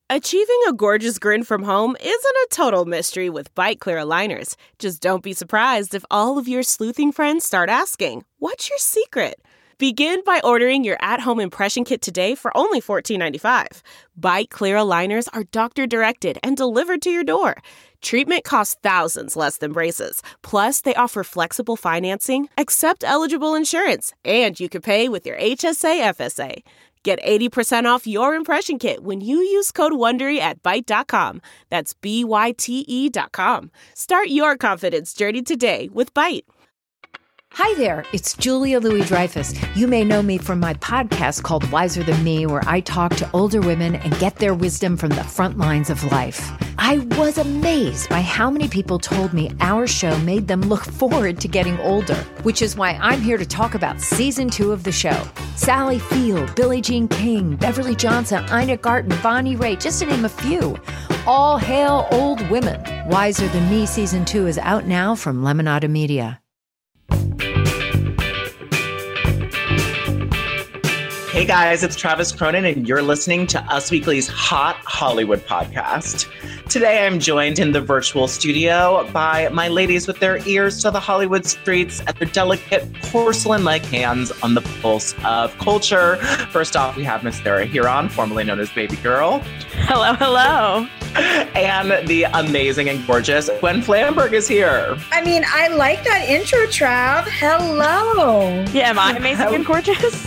Achieving a gorgeous grin from home isn't a total mystery with Byte Clear aligners. Just don't be surprised if all of your sleuthing friends start asking, "What's your secret?" Begin by ordering your at-home impression kit today for only $14.95. Byte Clear aligners are doctor-directed and delivered to your door. Treatment costs thousands less than braces. Plus, they offer flexible financing, accept eligible insurance, and you can pay with your HSA FSA. Get 80% off your impression kit when you use code WONDERY at Byte.com. That's BYTE.com. Start your confidence journey today with Byte. Hi there, it's Julia Louis-Dreyfus. You may know me from my podcast called Wiser Than Me, where I talk to older women and get their wisdom from the front lines of life. I was amazed by how many people told me our show made them look forward to getting older, which is why I'm here to talk about season 2 of the show. Sally Field, Billie Jean King, Beverly Johnson, Ina Garten, Bonnie Raitt, just to name a few. All hail old women. Wiser Than Me season 2 is out now from Lemonada Media. Hey guys, it's Travis Cronin, and you're listening to Us Weekly's Hot Hollywood podcast. Today I'm joined in the virtual studio by my ladies with their ears to the Hollywood streets and their delicate porcelain-like hands on the pulse of culture. First off, we have Miss Sarah Hearon, formerly known as Baby Girl. Hello, hello. And the amazing and gorgeous Gwen Flamberg is here. I mean, I like that intro, Trav. Hello. Yeah, am I amazing and gorgeous?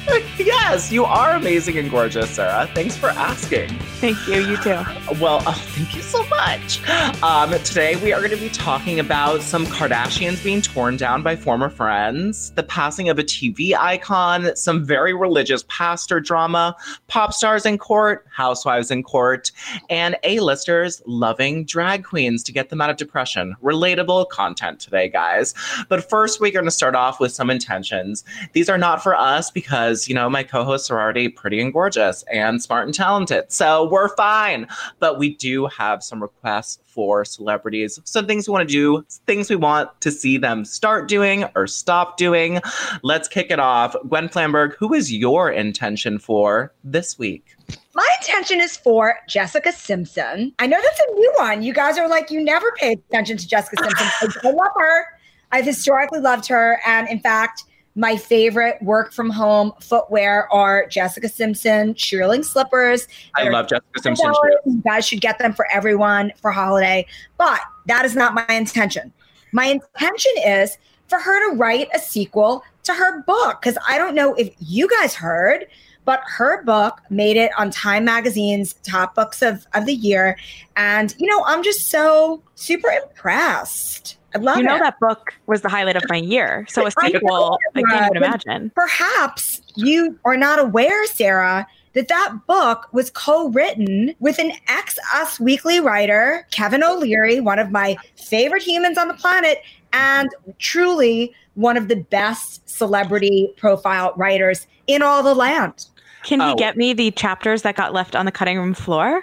Yes, you are amazing and gorgeous, Sarah. Thanks for asking. Thank you. You too. Well, thank you so much. Today we are going to be talking about some Kardashians being torn down by former friends, the passing of a TV icon, some very religious pastor drama, pop stars in court, housewives in court, and A-listers loving drag queens to get them out of depression. Relatable content today, guys. But first, we're going to start off with some intentions. These are not for us because, you know, my co-hosts are already pretty and gorgeous and smart and talented. So we're fine. But we do have some requests for celebrities. Some things we want to do, things we want to see them start doing or stop doing. Let's kick it off. Gwen Flamberg, who is your intention for this week? My intention is for Jessica Simpson. I know that's a new one. You guys are like, you never paid attention to Jessica Simpson. I love her. I've historically loved her. And in fact, my favorite work from home footwear are Jessica Simpson shearling slippers. I love Jessica Simpson. You guys should get them for everyone for holiday. But that is not my intention. My intention is for her to write a sequel to her book. Because I don't know if you guys heard, but her book made it on Time Magazine's top books of the year. And, you know, I'm just so super impressed. I love it. That book was the highlight of my year. So a sequel, I can't even imagine. Perhaps you are not aware, Sarah, that book was co-written with an ex-Us Weekly writer, Kevin O'Leary, one of my favorite humans on the planet, and truly one of the best celebrity profile writers in all the land. Can you get me the chapters that got left on the cutting room floor?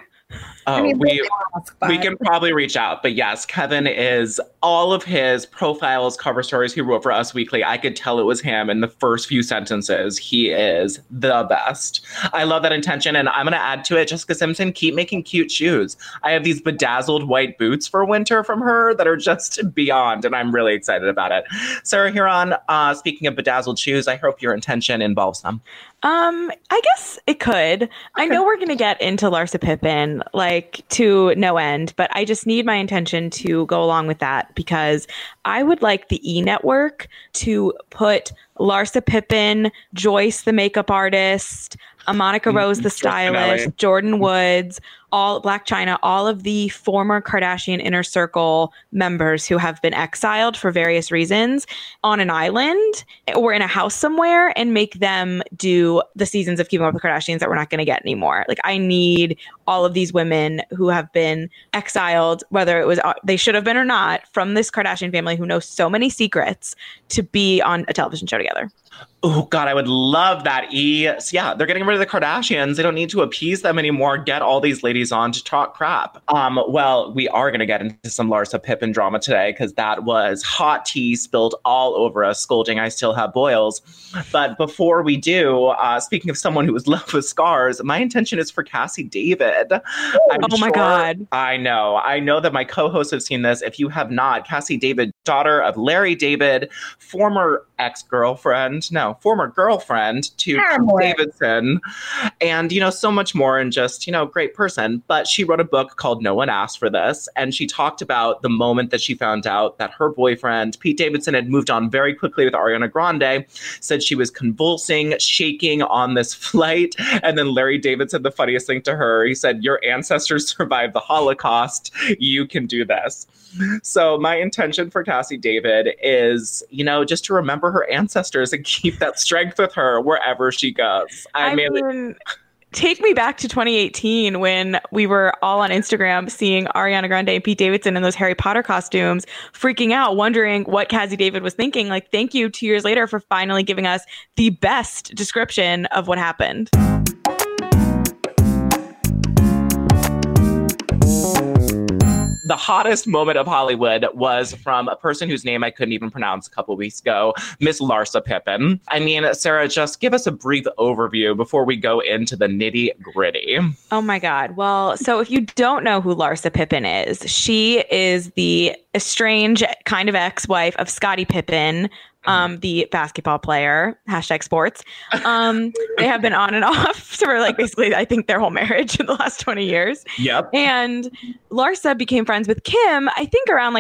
We can probably reach out. But yes, Kevin is all of his profiles, cover stories he wrote for Us Weekly. I could tell it was him in the first few sentences. He is the best. I love that intention. And I'm going to add to it, Jessica Simpson, keep making cute shoes. I have these bedazzled white boots for winter from her that are just beyond. And I'm really excited about it. Sarah Hearon, speaking of bedazzled shoes, I hope your intention involves them. I guess it could. Okay. I know we're going to get into Larsa Pippen, like, to no end, but I just need my intention to go along with that because I would like the E! Network to put Larsa Pippen, Joyce, the makeup artist, Monica Rose, the stylist, Jordan Woods, all Blac Chyna, all of the former Kardashian Inner Circle members who have been exiled for various reasons on an island or in a house somewhere and make them do the seasons of Keeping Up with the Kardashians that we're not going to get anymore. Like, I need all of these women who have been exiled, whether it was they should have been or not, from this Kardashian family who knows so many secrets to be on a television show together. Oh, God, I would love that. Yeah, they're getting rid of the Kardashians. They don't need to appease them anymore. Get all these ladies on to talk crap. Well, we are going to get into some Larsa Pippen drama today because that was hot tea spilled all over us, scolding I still have boils. But before we do, speaking of someone who was left with scars, my intention is for Cassie David. My God. I know that my co-hosts have seen this. If you have not, Cassie David, daughter of Larry David, former girlfriend to Davidson, and, so much more, and just, great person. But she wrote a book called No One Asked for This, and she talked about the moment that she found out that her boyfriend, Pete Davidson, had moved on very quickly with Ariana Grande, said she was convulsing, shaking on this flight. And then Larry David said the funniest thing to her. He said, your ancestors survived the Holocaust. You can do this. So my intention for Cassie David is, just to remember her ancestors and keep that strength with her wherever she goes. I mean, take me back to 2018 when we were all on Instagram seeing Ariana Grande and Pete Davidson in those Harry Potter costumes, freaking out, wondering what Cassie David was thinking. Like, thank you 2 years later for finally giving us the best description of what happened. The hottest moment of Hollywood was from a person whose name I couldn't even pronounce a couple of weeks ago, Miss Larsa Pippen. I mean, Sarah, just give us a brief overview before we go into the nitty gritty. Oh my God. Well, so if you don't know who Larsa Pippen is, she is the estranged kind of ex-wife of Scottie Pippen, the basketball player, #sports. They have been on and off for basically, I think, their whole marriage in the last 20 years. Yep. And Larsa became friends with Kim, I think around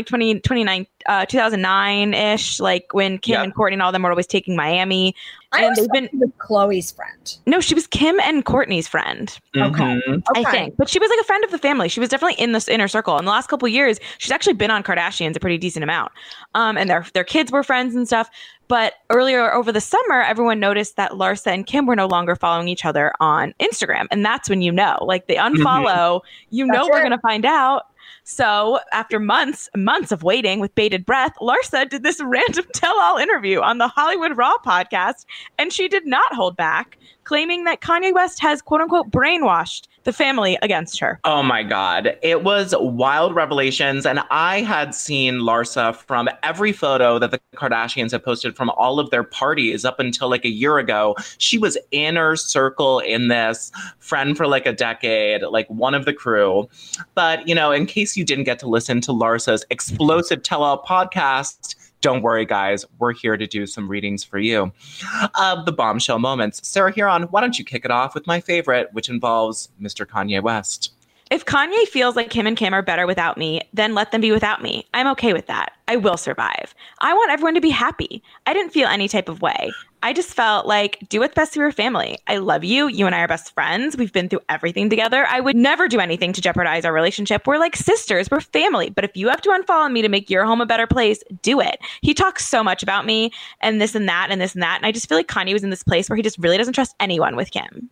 2009-ish, when Kim and Kourtney and all them were always taking Miami. And they've been with Khloe's friend. No, she was Kim and Kourtney's friend. Okay. I think. But she was a friend of the family. She was definitely in this inner circle. In the last couple of years, she's actually been on Kardashians a pretty decent amount. And their kids were friends and stuff. But earlier over the summer, everyone noticed that Larsa and Kim were no longer following each other on Instagram. And that's when they unfollow, we're going to find out. So after months of waiting with bated breath, Larsa did this random tell-all interview on the Hollywood Raw podcast, and she did not hold back, claiming that Kanye West has, quote unquote, brainwashed the family against her. Oh my God. It was wild revelations. And I had seen Larsa from every photo that the Kardashians have posted from all of their parties up until a year ago. She was inner circle in this, friend for a decade, one of the crew. But, in case you didn't get to listen to Larsa's explosive tell-all podcast, don't worry, guys. We're here to do some readings for you of the bombshell moments. Sarah Huron, why don't you kick it off with my favorite, which involves Mr. Kanye West. If Kanye feels like him and Kim are better without me, then let them be without me. I'm okay with that. I will survive. I want everyone to be happy. I didn't feel any type of way. I just felt do what's best for your family. I love you. You and I are best friends. We've been through everything together. I would never do anything to jeopardize our relationship. We're like sisters. We're family. But if you have to unfollow me to make your home a better place, do it. He talks so much about me and this and that and this and that. And I just feel like Kanye was in this place where he just really doesn't trust anyone with Kim.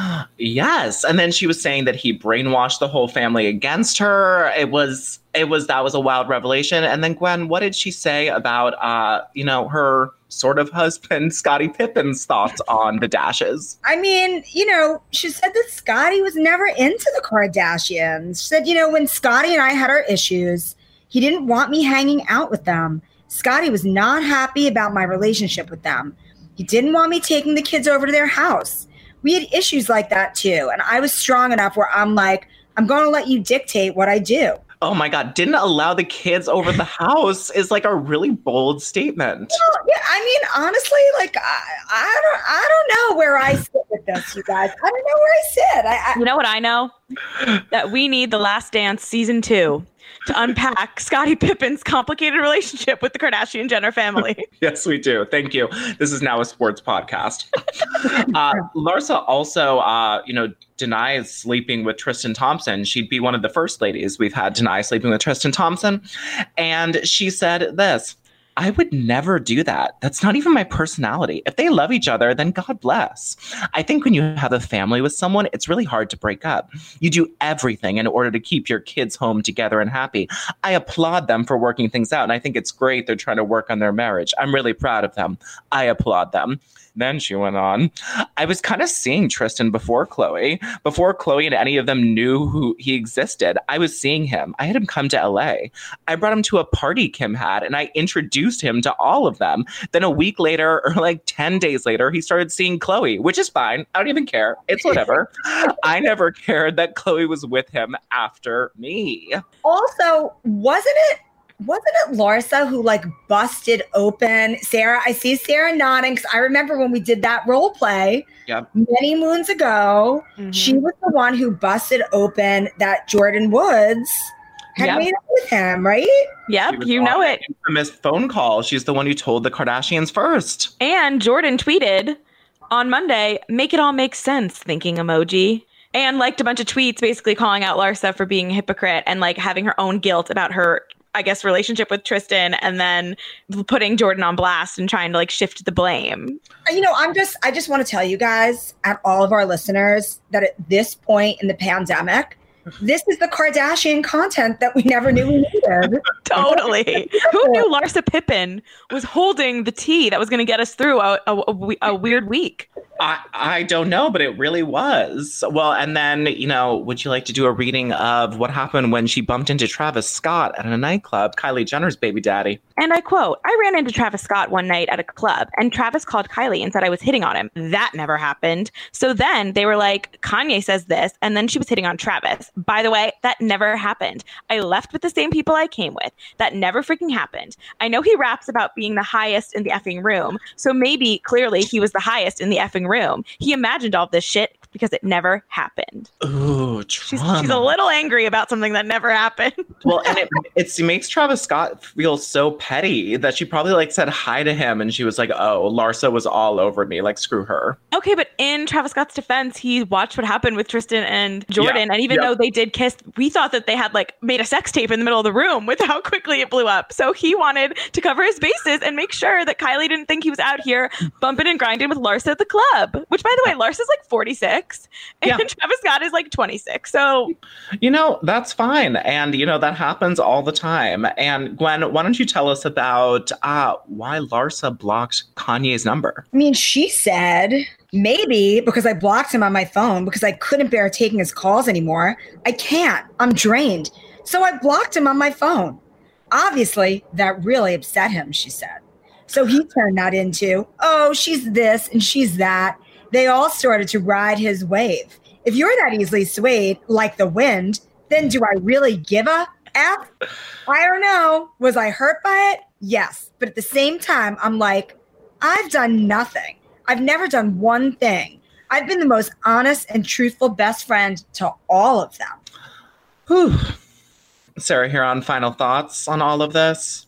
Yes. And then she was saying that he brainwashed the whole family against her. That was a wild revelation. And then Gwen, what did she say about, her sort of husband, Scottie Pippen's thoughts on the Dashes? I mean, she said that Scottie was never into the Kardashians. She said, when Scottie and I had our issues, he didn't want me hanging out with them. Scottie was not happy about my relationship with them. He didn't want me taking the kids over to their house. We had issues like that too. And I was strong enough where I'm I'm going to let you dictate what I do. Oh my God, didn't allow the kids over the house is a really bold statement. Well, yeah, I mean, honestly, I don't know where I sit with this, you guys. I don't know where I sit. You know what I know? That we need The Last Dance season 2 to unpack Scottie Pippen's complicated relationship with the Kardashian-Jenner family. Yes, we do. Thank you. This is now a sports podcast. Larsa also, denies sleeping with Tristan Thompson. She'd be one of the first ladies we've had deny sleeping with Tristan Thompson. And she said this: I would never do that. That's not even my personality. If they love each other, then God bless. I think when you have a family with someone, it's really hard to break up. You do everything in order to keep your kids home together and happy. I applaud them for working things out. And I think it's great they're trying to work on their marriage. I'm really proud of them. I applaud them. Then she went on, I was kind of seeing Tristan before Khloe and any of them knew who he existed. I was seeing him. I had him come to LA. I brought him to a party Kim had, and I introduced him to all of them. Then a week later, or like 10 days later, he started seeing Khloe, which is fine. I don't even care. It's whatever. I never cared that Khloe was with him after me. Also, wasn't it Larsa who like busted open Sarah? I see Sarah nodding because I remember when we did that role play many moons ago. Mm-hmm. She was the one who busted open that Jordyn Woods had made up with him, right? Yep, you know it. Infamous phone call. She's the one who told the Kardashians first. And Jordyn tweeted on Monday, "Make it all make sense," thinking emoji. And liked a bunch of tweets basically calling out Larsa for being a hypocrite and like having her own guilt about her, I guess, relationship with Tristan, and then putting Jordyn on blast and trying to like shift the blame. You know, I just want to tell you guys and all of our listeners that at this point in the pandemic, this is the Kardashian content that we never knew we needed. Totally. Who knew Larsa Pippen was holding the tea that was going to get us through a weird week? I don't know, but it really was. Well, and then, you know, would you like to do a reading of what happened when she bumped into Travis Scott at a nightclub, Kylie Jenner's baby daddy? And I quote, "I ran into Travis Scott one night at a club and Travis called Kylie and said I was hitting on him. That never happened. So then they were like, Kanye says this, and then she was hitting on Travis. By the way, that never happened. I left with the same people I came with. That never freaking happened. I know he raps about being the highest in the effing room. So maybe clearly he was the highest in the effing room. He imagined all this shit because it never happened." Ooh, she's a little angry about something that never happened. Well, and it makes Travis Scott feel so petty that she probably like said hi to him and she was like, "Oh, Larsa was all over me. Like, screw her." Okay, but in Travis Scott's defense, he watched what happened with Tristan and Jordyn, and even though they did kiss, we thought that they had like made a sex tape in the middle of the room with how quickly it blew up. So he wanted to cover his bases and make sure that Kylie didn't think he was out here bumping and grinding with Larsa at the club. Which, by the way, Larsa's like 46 and Travis Scott is like 26. So, you know, that's fine. And, you know, that happens all the time. And Gwen, why don't you tell us about why Larsa blocked Kanye's number? I mean, she said, maybe because I blocked him on my phone because I couldn't bear taking his calls anymore. I can't. I'm drained. So I blocked him on my phone. Obviously, that really upset him, she said. So he turned that into, oh, she's this and she's that. They all started to ride his wave. If you're that easily swayed like the wind, then do I really give a F? I don't know. Was I hurt by it? Yes. But at the same time, I'm like, I've done nothing. I've never done one thing. I've been the most honest and truthful best friend to all of them. Whew. Sarah, here on final thoughts on all of this.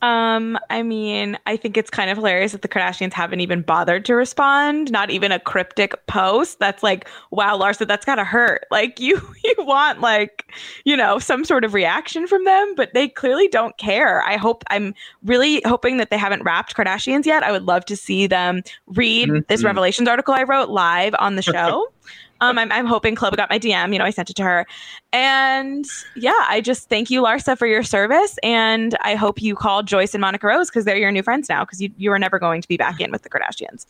I mean, I think it's kind of hilarious that the Kardashians haven't even bothered to respond. Not even a cryptic post. That's like, wow, Larsa, that's gotta hurt. Like you want like, you know, some sort of reaction from them, but they clearly don't care. I'm really hoping that they haven't wrapped Kardashians yet. I would love to see them read this Revelations article I wrote live on the show. I'm hoping Chloe got my DM. You know, I sent it to her. And yeah, I just thank you, Larsa, for your service. And I hope you call Joyce and Monica Rose because they're your new friends now because you were never going to be back in with the Kardashians.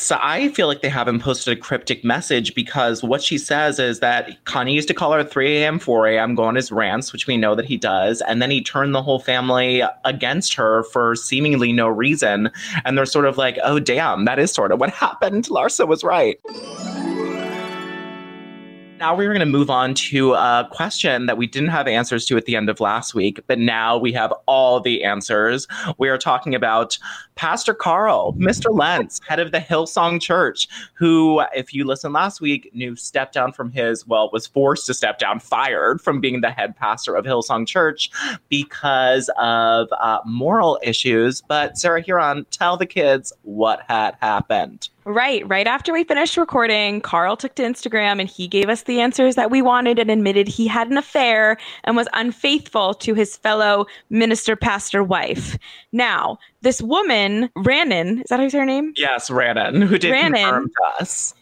I feel like they haven't posted a cryptic message because what she says is that Kanye used to call her at 3 a.m., 4 a.m., go on his rants, which we know that he does. And then he turned the whole family against her for seemingly no reason. And they're sort of like, oh, damn, that is sort of what happened. Larsa was right. Now we're going to move on to a question that we didn't have answers to at the end of last week, but now we have all the answers. We are talking about Pastor Carl, Mr. Lentz, head of the Hillsong Church, who, if you listened last week, stepped down from was forced to step down, fired from being the head pastor of Hillsong Church because of moral issues. But Sarah Huron, tell the kids what had happened. Right after we finished recording, Carl took to Instagram and he gave us the answers that we wanted and admitted he had an affair and was unfaithful to his fellow minister pastor wife. Now, this woman, Rhiannon, is that her name? Yes, Rhiannon, who did confirm to us.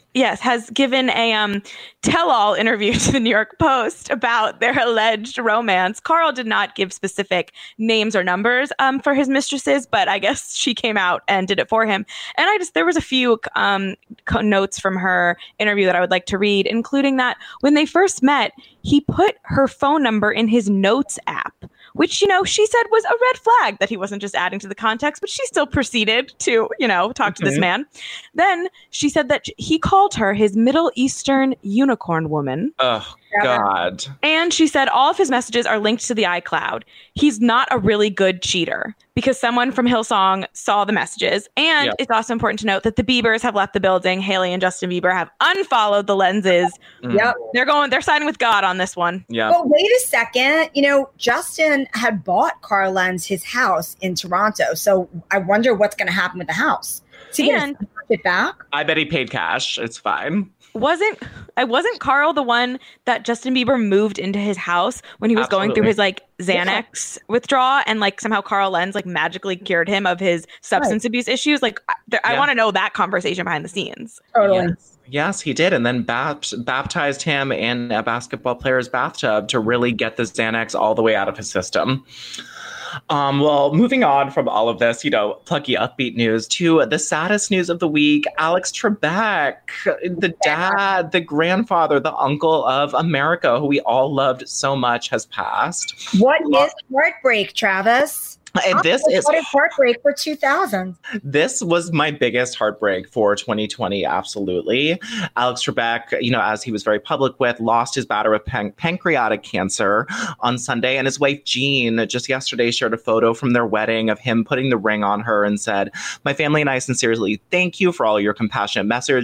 Yes, has given a tell-all interview to the New York Post about their alleged romance. Carl did not give specific names or numbers for his mistresses, but I guess she came out and did it for him. And there was a few notes from her interview that I would like to read, including that when they first met, he put her phone number in his notes app, which, you know, she said was a red flag that he wasn't just adding to the context, but she still proceeded to, you know, talk to this man. Then she said that he called her his Middle Eastern unicorn woman. Oh, God. And she said all of his messages are linked to the iCloud. He's not a really good cheater because someone from Hillsong saw the messages. And it's also important to note that the Biebers have left the building. Haley and Justin Bieber have unfollowed the Lenses. Yep. They're siding with God on this one. Yeah. But wait a second. You know, Justin had bought Carl Lenz his house in Toronto. So I wonder what's going to happen with the house. And it back? I bet he paid cash. It's fine. Wasn't Carl the one that Justin Bieber moved into his house when he was going through his like Xanax withdrawal, and like somehow Carl Lenz like magically cured him of his substance abuse issues? Like I want to know that conversation behind the scenes. Totally. Yes, he did. And then baptized him in a basketball player's bathtub to really get the Xanax all the way out of his system. Well, moving on from all of this, you know, plucky upbeat news to the saddest news of the week. Alex Trebek, the dad, the grandfather, the uncle of America, who we all loved so much, has passed. What is heartbreak, Travis? And this is heartbreak for 2000. This was my biggest heartbreak for 2020. Absolutely. Alex Trebek, you know, as he was very public with, lost his battle with pancreatic cancer on Sunday. And his wife, Jean, just yesterday shared a photo from their wedding of him putting the ring on her and said, "My family and I sincerely thank you for all of your compassionate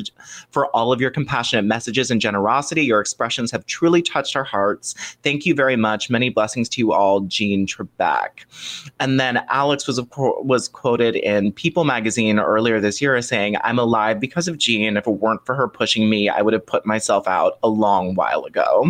messages and generosity. Your expressions have truly touched our hearts. Thank you very much. Many blessings to you all, Jean Trebek." And then Alex was quoted in People magazine earlier this year as saying, "I'm alive because of Jean. If it weren't for her pushing me, I would have put myself out a long while ago."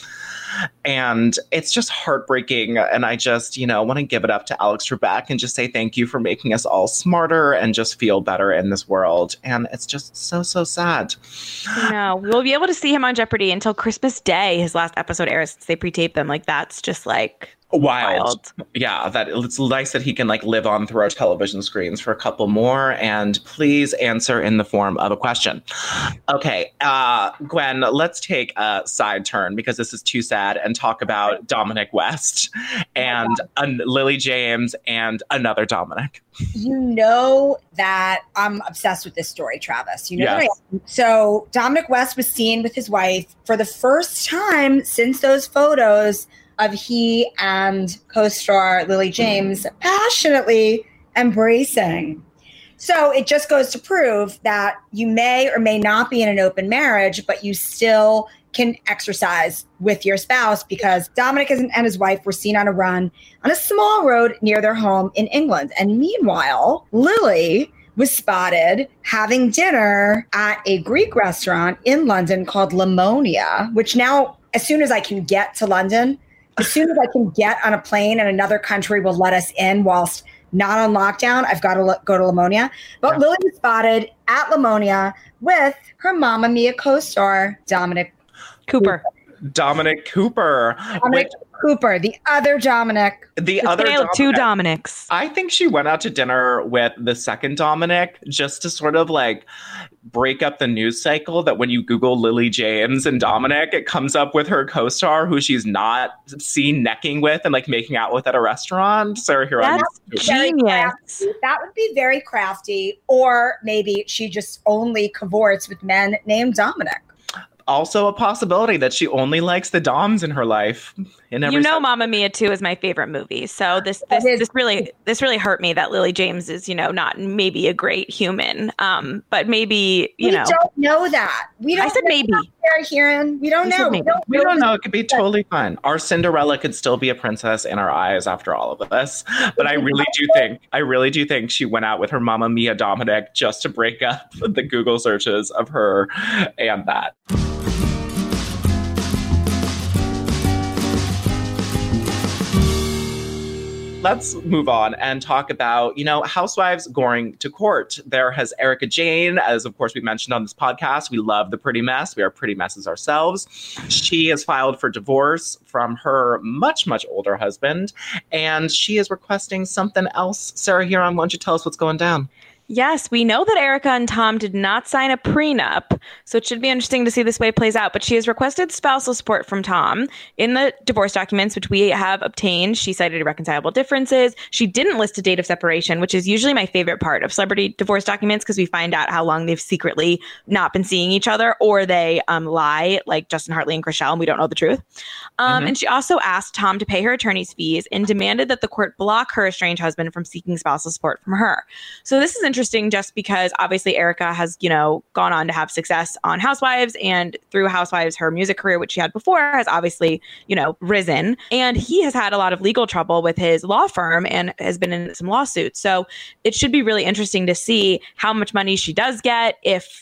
And it's just heartbreaking. And I just, you know, want to give it up to Alex Trebek and just say thank you for making us all smarter and just feel better in this world. And it's just so, so sad. No, we'll be able to see him on Jeopardy until Christmas Day. His last episode airs since they pre-taped them. Like, that's just like wild. Yeah, that it's nice that he can like live on through our television screens for a couple more. And please answer in the form of a question. Okay, Gwen, let's take a side turn because this is too sad and talk about Dominic West and Lily James and another Dominic. You know that I'm obsessed with this story, Travis. You know that I am. So Dominic West was seen with his wife for the first time since those photos of he and co-star Lily James passionately embracing. So it just goes to prove that you may or may not be in an open marriage, but you still can exercise with your spouse, because Dominic and his wife were seen on a run on a small road near their home in England. And meanwhile, Lily was spotted having dinner at a Greek restaurant in London called Lamonia, which now, as soon as I can get to London, as soon as I can get on a plane and another country will let us in whilst not on lockdown, I've got to go to Lamonia. But Lily was spotted at Lamonia with her Mamma Mia co-star, Dominic Cooper. Dominic Cooper. Cooper, the other Dominic. The other Dominic. Two Dominics. I think she went out to dinner with the second Dominic just to sort of like break up the news cycle that when you Google Lily James and Dominic, it comes up with her co-star who she's not seen necking with and like making out with at a restaurant. Sarah Huron. That's genius. That would be very crafty. Or maybe she just only cavorts with men named Dominic. Also a possibility that she only likes the Doms in her life. You know, Mamma Mia 2 is my favorite movie. So this really hurt me that Lily James is, you know, not maybe a great human, but maybe, you know. We don't know that. I said maybe. We don't know. We don't know. It could be totally fine. Our Cinderella could still be a princess in our eyes after all of this. But I really do think she went out with her Mamma Mia Dominic just to break up the Google searches of her and that. let's move on and talk about, housewives going to court. There has Erika Jayne, as of course we mentioned on this podcast. We love the pretty mess. We are pretty messes ourselves. She has filed for divorce from her much, much older husband, and she is requesting something else. Sarah Huron, why don't you tell us what's going down? Yes, we know that Erika and Tom did not sign a prenup, so it should be interesting to see this way it plays out. But she has requested spousal support from Tom in the divorce documents, which we have obtained. She cited irreconcilable differences. She didn't list a date of separation, which is usually my favorite part of celebrity divorce documents because we find out how long they've secretly not been seeing each other, or they lie, like Justin Hartley and Chrishell, and we don't know the truth. And she also asked Tom to pay her attorney's fees and demanded that the court block her estranged husband from seeking spousal support from her. So this is interesting just because obviously Erika has, gone on to have success on Housewives, and through Housewives, her music career, which she had before, has obviously, risen. And he has had a lot of legal trouble with his law firm and has been in some lawsuits. So it should be really interesting to see how much money she does get if,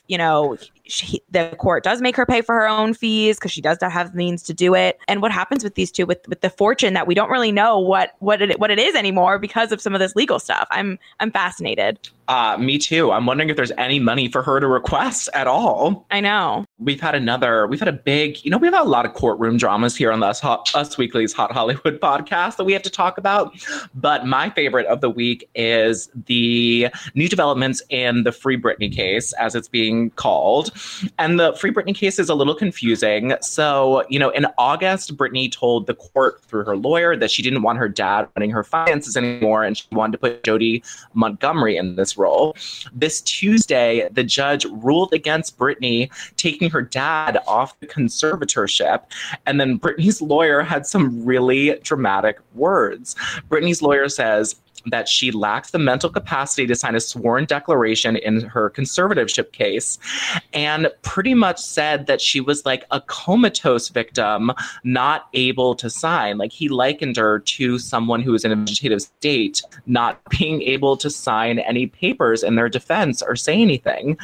the court does make her pay for her own fees because she does not have the means to do it. And what happens with these two with the fortune that we don't really know what it is anymore because of some of this legal stuff. I'm fascinated. Me too. I'm wondering if there's any money for her to request at all. I know. We've had a big, we have a lot of courtroom dramas here on the Us Weekly's Hot Hollywood podcast that we have to talk about. But my favorite of the week is the new developments in the Free Britney case, as it's being called. And the Free Britney case is a little confusing. So, in August, Britney told the court through her lawyer that she didn't want her dad running her finances anymore, and she wanted to put Jody Montgomery in this role. This Tuesday, the judge ruled against Britney taking her dad off the conservatorship. And then Britney's lawyer had some really dramatic words. Britney's lawyer says that she lacks the mental capacity to sign a sworn declaration in her conservatorship case, and pretty much said that she was like a comatose victim, not able to sign. Like, he likened her to someone who is in a vegetative state, not being able to sign any papers in their defense or say anything.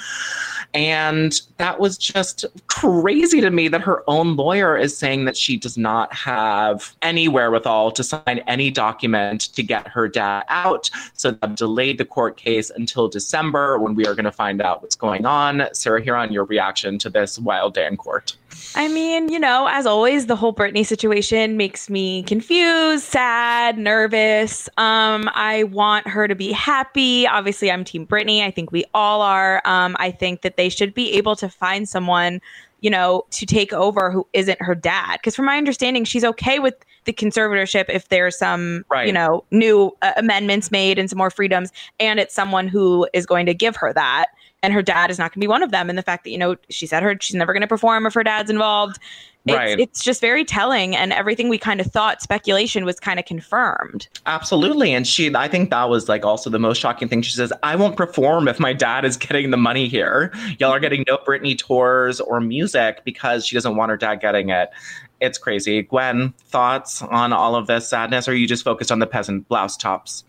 And that was just crazy to me that her own lawyer is saying that she does not have any wherewithal to sign any document to get her dad out. So they've delayed the court case until December, when we are going to find out what's going on. Sarah Huron, your reaction to this wild day in court? I mean, as always, the whole Britney situation makes me confused, sad, nervous. I want her to be happy. Obviously, I'm Team Britney. I think we all are. I think that they should be able to find someone, to take over who isn't her dad. Because from my understanding, she's okay with the conservatorship if there's some, new amendments made and some more freedoms, and it's someone who is going to give her that. And her dad is not going to be one of them. And the fact that, she said she's never going to perform if her dad's involved. It's just very telling. And everything we kind of thought, speculation, was kind of confirmed. Absolutely. And I think that was like also the most shocking thing. She says, I won't perform if my dad is getting the money here. Y'all are getting no Britney tours or music because she doesn't want her dad getting it. It's crazy. Gwen, thoughts on all of this sadness? Or are you just focused on the peasant blouse tops?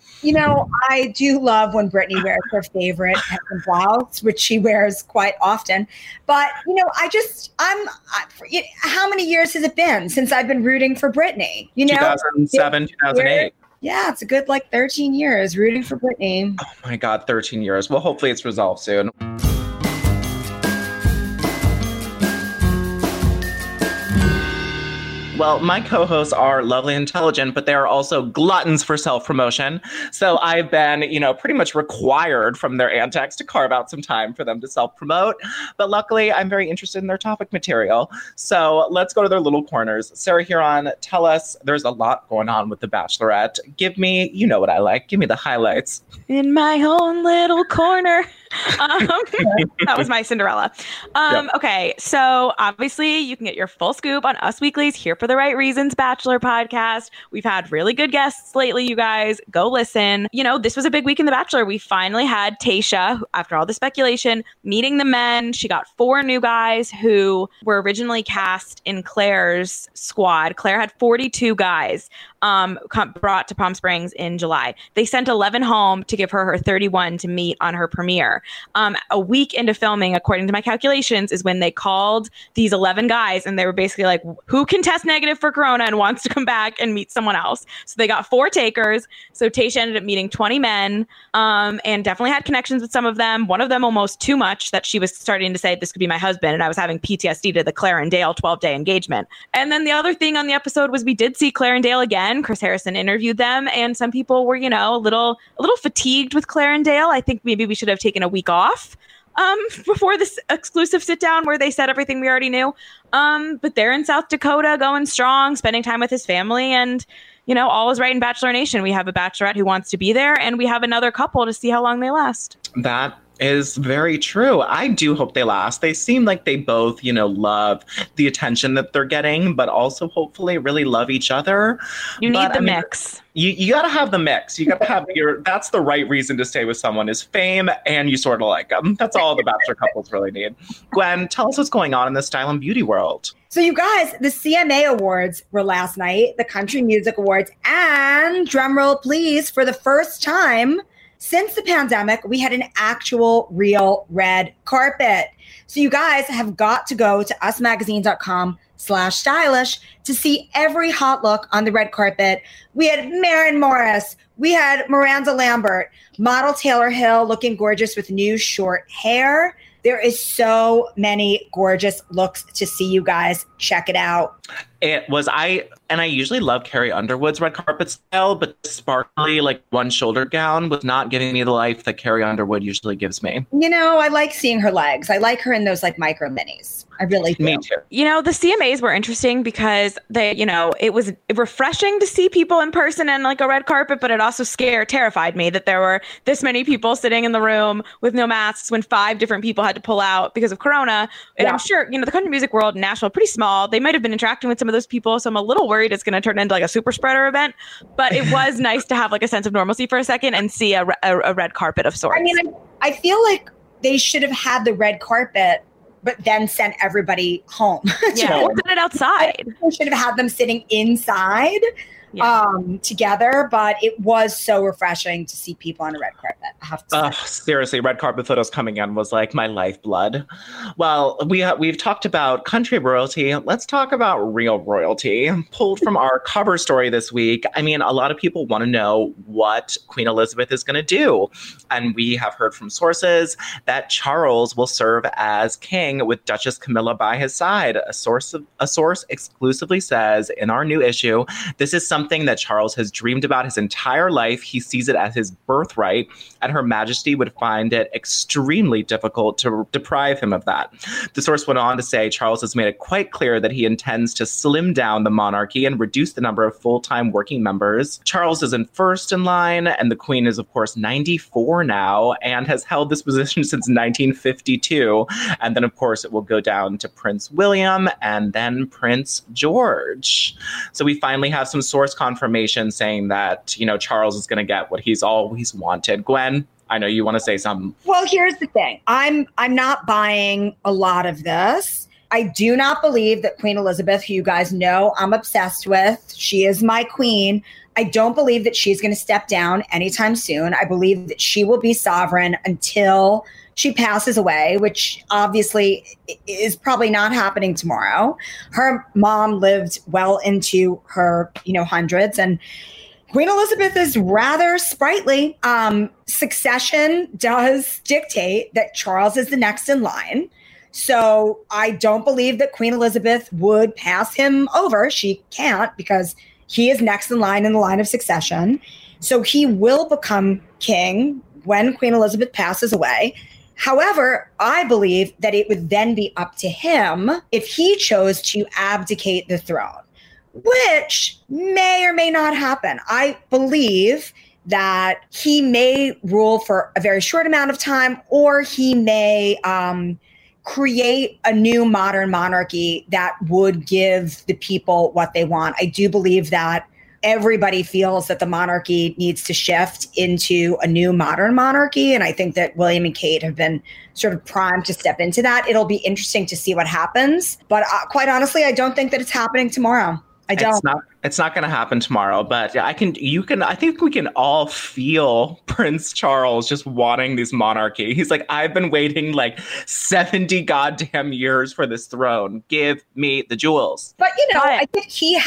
I do love when Britney wears her favorite peasant blouse, which she wears quite often. But, how many years has it been since I've been rooting for Britney? 2007, 2008. Yeah, it's a good 13 years rooting for Britney. Oh my God, 13 years. Well, hopefully it's resolved soon. Well, my co-hosts are lovely and intelligent, but they're also gluttons for self-promotion. So I've been, pretty much required from their antics to carve out some time for them to self-promote. But luckily, I'm very interested in their topic material. So let's go to their little corners. Sarah Huron, tell us, there's a lot going on with The Bachelorette. Give me, what I like. Give me the highlights. In my own little corner. That was my Cinderella. Yep. Okay, so obviously you can get your full scoop on Us Weekly's Here for the Right Reasons Bachelor podcast. We've had really good guests lately, you guys. Go listen. This was a big week in The Bachelor. We finally had Tayshia, after all the speculation, meeting the men. She got 4 new guys who were originally cast in Claire's squad. Claire had 42 guys brought to Palm Springs in July. They sent 11 home to give her 31 to meet on her premiere. A week into filming, according to my calculations, is when they called these 11 guys and they were basically like, who can test negative for corona and wants to come back and meet someone else? So they got 4 takers. So Tayshia ended up meeting 20 men and definitely had connections with some of them. One of them almost too much that she was starting to say, this could be my husband. And I was having PTSD to the Claire and Dale 12-day engagement. And then the other thing on the episode was we did see Claire and Dale again. Chris Harrison interviewed them, and some people were, a little fatigued with Claire and Dale. I think maybe we should have taken a week off before this exclusive sit down where they said everything we already knew. But they're in South Dakota going strong, spending time with his family, and all is right in Bachelor Nation. We have a bachelorette who wants to be there, and we have another couple to see how long they last. That is very true. I do hope they last. They seem like they both, love the attention that they're getting, but also hopefully really love each other. You need the mix. You got to have the mix. You got to have that's the right reason to stay with someone is fame and you sort of like them. That's all the Bachelor couples really need. Gwen, tell us what's going on in the style and beauty world. So you guys, the CMA Awards were last night, the Country Music Awards, and drumroll please, for the first time since the pandemic, we had an actual real red carpet. So you guys have got to go to usmagazine.com/stylish to see every hot look on the red carpet. We had Maren Morris. We had Miranda Lambert, model Taylor Hill looking gorgeous with new short hair. There is so many gorgeous looks to see, you guys. Check it out. It was, I usually love Carrie Underwood's red carpet style, but the sparkly, one shoulder gown was not giving me the life that Carrie Underwood usually gives me. I like seeing her legs. I like her in those micro minis. I really do. Me too. The CMAs were interesting because they, it was refreshing to see people in person and a red carpet, but it also terrified me that there were this many people sitting in the room with no masks when 5 different people had to pull out because of corona. And I'm sure, the country music world in Nashville, pretty small. They might have been interacting with some of those people. So I'm a little worried it's going to turn into a super spreader event, but it was nice to have a sense of normalcy for a second and see a red carpet of sorts. I feel like they should have had the red carpet, but then sent everybody home. Yeah, or did it outside. We should have had them sitting inside together, but it was so refreshing to see people on a red carpet. I have to say. Seriously, red carpet photos coming in was my lifeblood. Well, we've talked about country royalty. Let's talk about real royalty. Pulled from our cover story this week. A lot of people want to know what Queen Elizabeth is going to do. And we have heard from sources that Charles will serve as king with Duchess Camilla by his side. A source exclusively says in our new issue, this is something that Charles has dreamed about his entire life. He sees it as his birthright, and Her Majesty would find it extremely difficult to deprive him of that. The source went on to say Charles has made it quite clear that he intends to slim down the monarchy and reduce the number of full-time working members. Charles is in first in line, and the Queen is, of course, 94 now and has held this position since 1952. And then, of course, it will go down to Prince William and then Prince George. So we finally have some source confirmation saying that, Charles is going to get what he's always wanted. Gwen, I know you want to say something. Well, here's the thing. I'm not buying a lot of this. I do not believe that Queen Elizabeth, who you guys know I'm obsessed with, she is my queen. I don't believe that she's going to step down anytime soon. I believe that she will be sovereign until she passes away, which obviously is probably not happening tomorrow. Her mom lived well into her, hundreds, and Queen Elizabeth is rather sprightly. Succession does dictate that Charles is the next in line. So I don't believe that Queen Elizabeth would pass him over. She can't, because he is next in line in the line of succession. So he will become king when Queen Elizabeth passes away. However, I believe that it would then be up to him if he chose to abdicate the throne, which may or may not happen. I believe that he may rule for a very short amount of time, or he may create a new modern monarchy that would give the people what they want. I do believe that everybody feels that the monarchy needs to shift into a new modern monarchy. And I think that William and Kate have been sort of primed to step into that. It'll be interesting to see what happens. But quite honestly, I don't think that it's happening tomorrow. I don't. It's not going to happen tomorrow, but I think we can all feel Prince Charles just wanting this monarchy. He's like, I've been waiting like 70 goddamn years for this throne. Give me the jewels. But, I think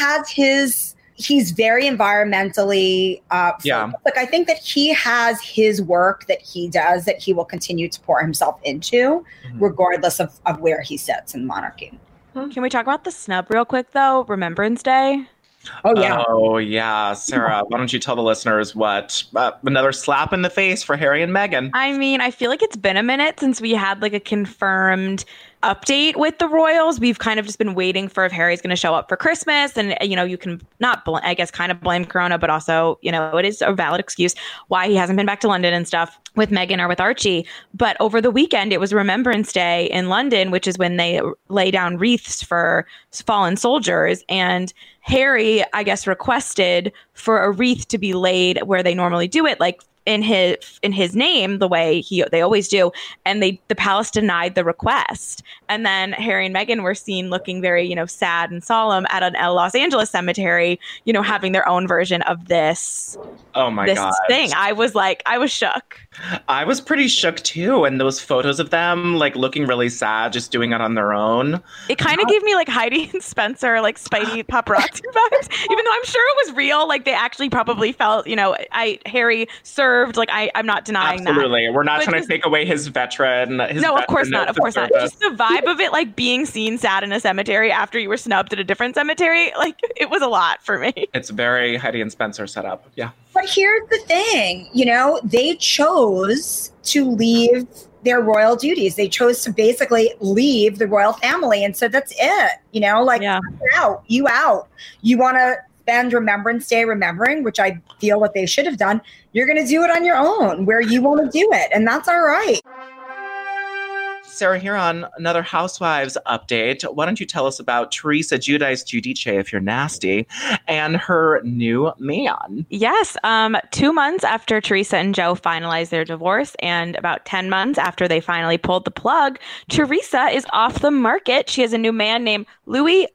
he's very environmentally Like, I think that he has his work that he does that he will continue to pour himself into, regardless of where he sits in the monarchy. Can we talk about the snub real quick, though? Remembrance Day. Oh, yeah. Sarah, why don't you tell the listeners what another slap in the face for Harry and Meghan? I mean, I feel like it's been a minute since we had like a confirmed update with the royals. We've kind of just been waiting for if Harry's going to show up for Christmas. And, you can not, kind of blame Corona, but also, it is a valid excuse why he hasn't been back to London and stuff with Meghan or with Archie. But over the weekend, it was Remembrance Day in London, which is when they lay down wreaths for fallen soldiers. And Harry, I guess, requested for a wreath to be laid where they normally do it, like in his name, the way they always do, and the palace denied the request. And then Harry and Meghan were seen looking very, sad and solemn at a Los Angeles cemetery, having their own version of this. Oh my God. Thing. I was shook. I was pretty shook too. And those photos of them like looking really sad, just doing it on their own. It kind of gave me like Heidi and Spencer, like Spidey paparazzi vibes, even though I'm sure it was real. Like they actually probably felt, Harry served. Like I'm not denying that. Absolutely. We're not trying to take away his veteran. No, of course not. Of course not. Just the vibe of it, like being seen sad in a cemetery after you were snubbed at a different cemetery. Like it was a lot for me. It's very Heidi and Spencer set up. Yeah. But here's the thing, they chose to leave their royal duties. They chose to basically leave the royal family. And so that's it, you out. You want to spend Remembrance Day remembering, which I feel what they should have done. You're going to do it on your own where you want to do it. And that's all right. Sarah, here on another Housewives update, why don't you tell us about Teresa Giudice Giudice, if you're nasty, and her new man? Yes. 2 months after Teresa and Joe finalized their divorce and about 10 months after they finally pulled the plug, Teresa is off the market. She has a new man named Luis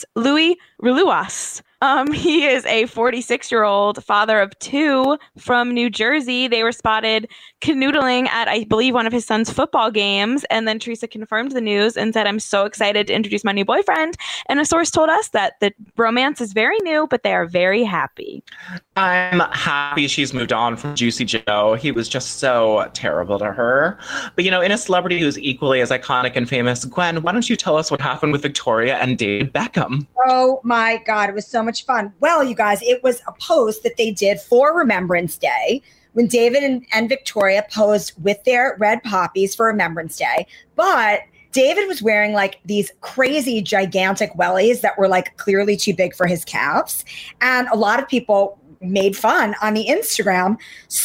Ruelas. He is a 46-year-old father of 2 from New Jersey. They were spotted canoodling at, I believe, one of his son's football games. And then Teresa confirmed the news and said, I'm so excited to introduce my new boyfriend. And a source told us that the romance is very new, but they are very happy. I'm happy she's moved on from Juicy Joe. He was just so terrible to her. But, in a celebrity who's equally as iconic and famous, Gwen, why don't you tell us what happened with Victoria and David Beckham? Oh, my God. It was so much fun. Well, you guys, it was a post that they did for Remembrance Day when David and Victoria posed with their red poppies for Remembrance Day. But David was wearing like these crazy gigantic wellies that were like clearly too big for his calves. And a lot of people made fun on the Instagram.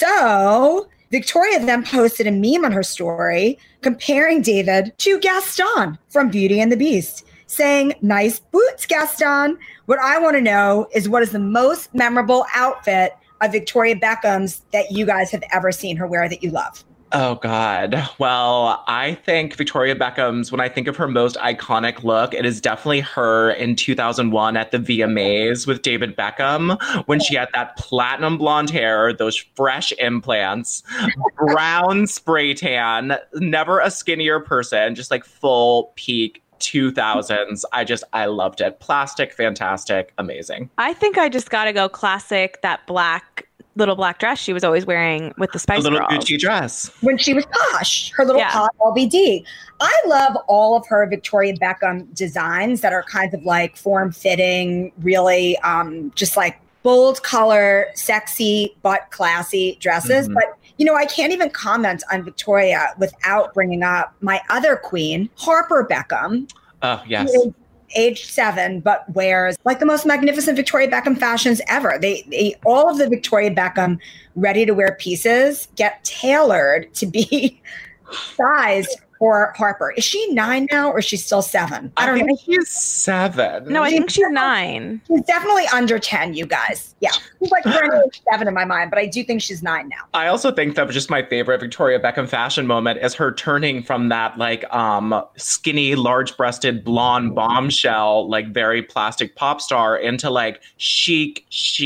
So Victoria then posted a meme on her story comparing David to Gaston from Beauty and the Beast, saying, "Nice boots, Gaston." What I want to know is what is the most memorable outfit of Victoria Beckham's that you guys have ever seen her wear that you love? Oh, God. Well, I think Victoria Beckham's, when I think of her most iconic look, it is definitely her in 2001 at the VMAs with David Beckham, when she had that platinum blonde hair, those fresh implants, brown spray tan, never a skinnier person, just like full peak 2000s. I loved it. Plastic, fantastic, amazing. I think I just got to go classic, that little black dress she was always wearing with the Spice Girls. A little Gucci dress. When she was posh, her little pot LBD. I love all of her Victoria Beckham designs that are kind of like form-fitting, really just like bold color, sexy, but classy dresses. Mm-hmm. But I can't even comment on Victoria without bringing up my other queen, Harper Beckham. Oh, yes. Age 7, but wears like the most magnificent Victoria Beckham fashions ever. They all of the Victoria Beckham ready-to-wear pieces get tailored to be sized or Harper. Is she 9 now or is she still 7? I don't know. She's 7. No, I think she's 9. She's definitely under 10, you guys. Yeah. She's like 7 in my mind, but I do think she's 9 now. I also think that was just my favorite Victoria Beckham fashion moment is her turning from that like skinny, large-breasted, blonde bombshell, like very plastic pop star into like chic,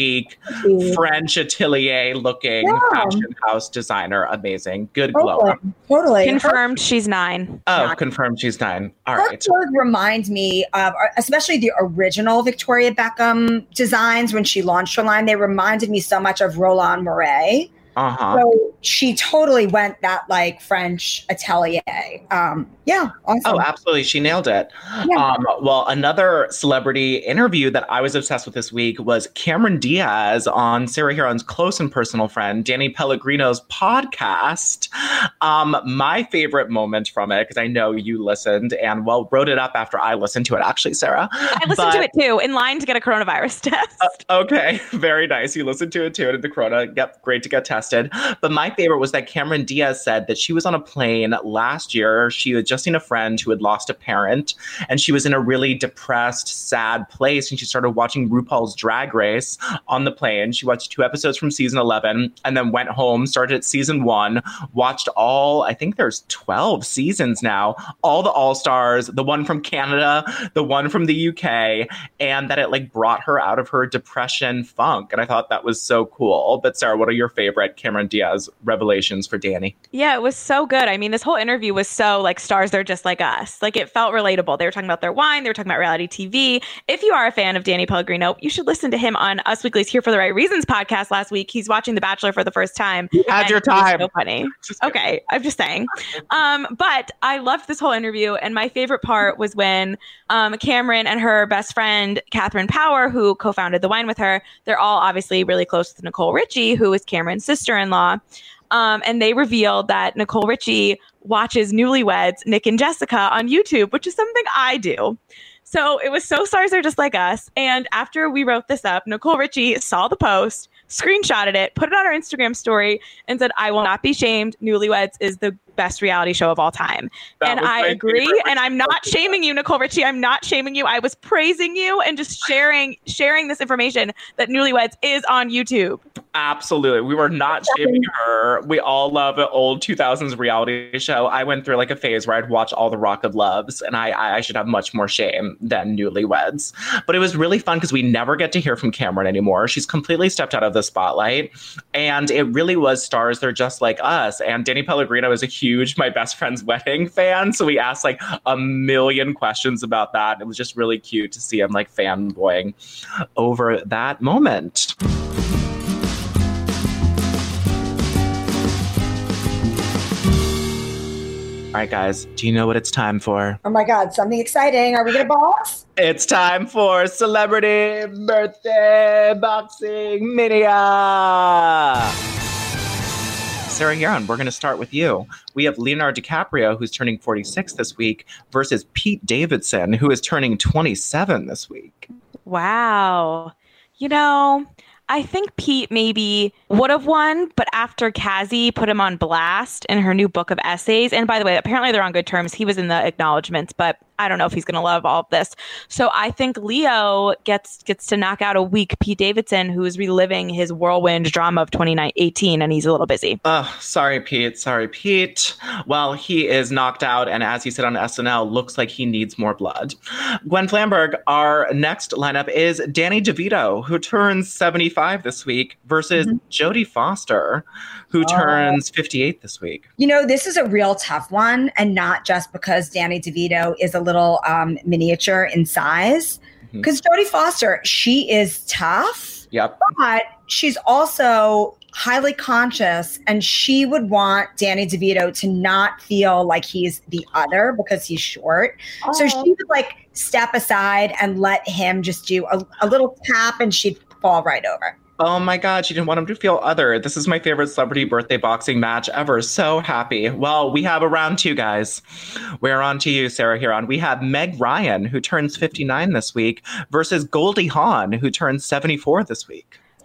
French atelier looking fashion house designer. Amazing. Good glow up. Totally. Confirmed she's 9. Oh, confirmed she's 9. All Her right. clothes remind me of, especially the original Victoria Beckham designs when she launched her line. They reminded me so much of Roland Mouret. So she totally went that like French atelier. Yeah, awesome. Oh, absolutely. She nailed it. Yeah. Well, another celebrity interview that I was obsessed with this week was Cameron Diaz on Sarah Heron's close and personal friend, Danny Pellegrino's podcast. My favorite moment from it, because I know you listened and wrote it up after I listened to it, actually, Sarah. I listened to it too, in line to get a coronavirus test. Okay, very nice. You listened to it too, and the corona. Yep, great to get tested. But my favorite was that Cameron Diaz said that she was on a plane last year. She had just seen a friend who had lost a parent, and she was in a really depressed, sad place. And she started watching RuPaul's Drag Race on the plane. She watched 2 episodes from season 11 and then went home, started at season 1, watched all, I think there's 12 seasons now, all the All-Stars, the one from Canada, the one from the UK, and that it like brought her out of her depression funk. And I thought that was so cool. But Sarah, what are your favorite Cameron Diaz revelations for Danny? Yeah, it was so good. I mean, this whole interview was so like stars, they're just like us. Like it felt relatable. They were talking about their wine. They were talking about reality TV. If you are a fan of Danny Pellegrino, you should listen to him on Us Weekly's Here for the Right Reasons podcast last week. He's watching The Bachelor for the first time. You had your time. So funny. Okay, I'm just saying. But I loved this whole interview. And my favorite part was when Cameron and her best friend, Catherine Power, who co-founded The Wine with her, they're all obviously really close with Nicole Richie, who is Cameron's sister-in-law. And they revealed that Nicole Richie watches Newlyweds, Nick and Jessica on YouTube, which is something I do. So it was so stars are just like us. And after we wrote this up, Nicole Richie saw the post, screenshotted it, put it on her Instagram story, and said, "I will not be shamed. Newlyweds is the best reality show of all time." And I agree. And I'm not shaming you, Nicole Richie. I'm not shaming you. I was praising you and just sharing this information that Newlyweds is on YouTube. Absolutely. We were not shaming her. We all love an old 2000s reality show. I went through like a phase where I'd watch all the Rock of Loves, and I should have much more shame than Newlyweds. But it was really fun because we never get to hear from Cameron anymore. She's completely stepped out of the spotlight. And it really was stars. They're just like us. And Danny Pellegrino is a huge My Best Friend's Wedding fan. So we asked like a million questions about that. It was just really cute to see him like fanboying over that moment. All right, guys, do you know what it's time for? Oh my God, something exciting. Are we going to box? It's time for Celebrity Birthday Boxing Mania. Sarah Heron, we're going to start with you. We have Leonardo DiCaprio, who's turning 46 this week, versus Pete Davidson, who is turning 27 this week. Wow. You know, I think Pete maybe would have won, but after Cassie put him on blast in her new book of essays, and by the way, apparently they're on good terms. He was in the acknowledgments, but I don't know if he's going to love all of this. So I think Leo gets to knock out a weak Pete Davidson, who is reliving his whirlwind drama of 2018, and he's a little busy. Oh, sorry, Pete. Sorry, Pete. Well, he is knocked out, and as he said on SNL, looks like he needs more blood. Gwen Flamberg, our next lineup is Danny DeVito, who turns 75 this week, versus Jodie Foster, who turns 58 this week. You know, this is a real tough one, and not just because Danny DeVito is a little miniature in size. Because Jodie Foster, she is tough, but she's also highly conscious, and she would want Danny DeVito to not feel like he's the other because he's short. So she would like step aside and let him just do a little tap, and she'd fall right over. Oh my God, she didn't want him to feel other. This is my favorite celebrity birthday boxing match ever. So happy. Well, we have a round 2, guys. We're on to you, Sarah Heron. We have Meg Ryan, who turns 59 this week, versus Goldie Hawn, who turns 74 this week.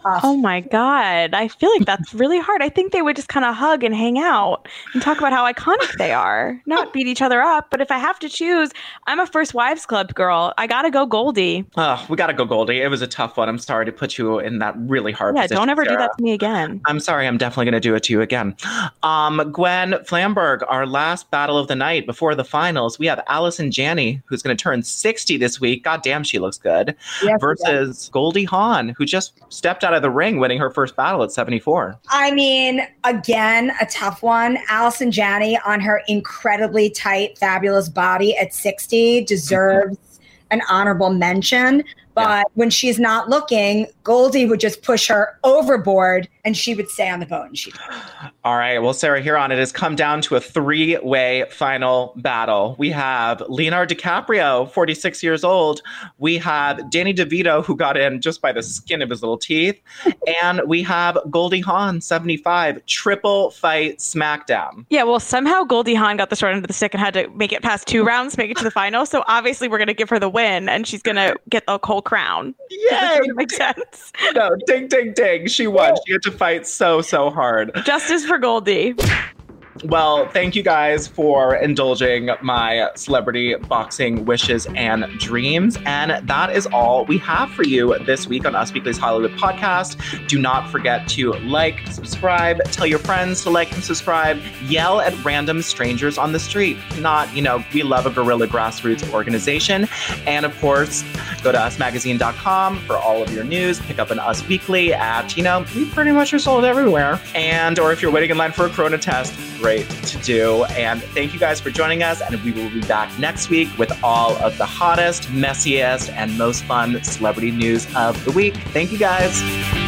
tough. Oh my God. I feel like that's really hard. I think they would just kind of hug and hang out and talk about how iconic they are, not beat each other up. But if I have to choose, I'm a First Wives Club girl. I got to go Goldie. Oh, we got to go Goldie. It was a tough one. I'm sorry to put you in that really hard position. Don't ever Sarah. do that to me again. I'm sorry. I'm definitely going to do it to you again. Gwen Flamberg, our last battle of the night before the finals. We have Allison Janney, who's going to turn 60 this week. God damn, she looks good. Yes, versus Goldie Hawn, who just stepped out of the ring, winning her first battle at 74. I mean, again, a tough one. Allison Janney on her incredibly tight, fabulous body at 60 deserves an honorable mention. But when she's not looking, Goldie would just push her overboard and she would stay on the boat. And All right. Well, Sarah, here on it has come down to a 3-way final battle. We have Leonardo DiCaprio, 46 years old. We have Danny DeVito, who got in just by the skin of his little teeth. And we have Goldie Hawn, 75. Triple fight smackdown. Yeah, well, somehow Goldie Hawn got the short end of the stick and had to make it past 2 rounds, make it to the final. So obviously we're going to give her the win and she's going to get the whole crown. Yay! Makes sense. No, ding, ding, ding. She won. She had to fight so hard. Justice for Goldie. Well, thank you guys for indulging my celebrity boxing wishes and dreams. And that is all we have for you this week on Us Weekly's Hollywood podcast. Do not forget to like, subscribe, tell your friends to like and subscribe, yell at random strangers on the street. Not, we love a guerrilla grassroots organization. And of course, go to usmagazine.com for all of your news. Pick up an Us Weekly at, we pretty much are sold everywhere. Or if you're waiting in line for a corona test, great to do. And thank you guys for joining us. And we will be back next week with all of the hottest, messiest, and most fun celebrity news of the week. Thank you guys.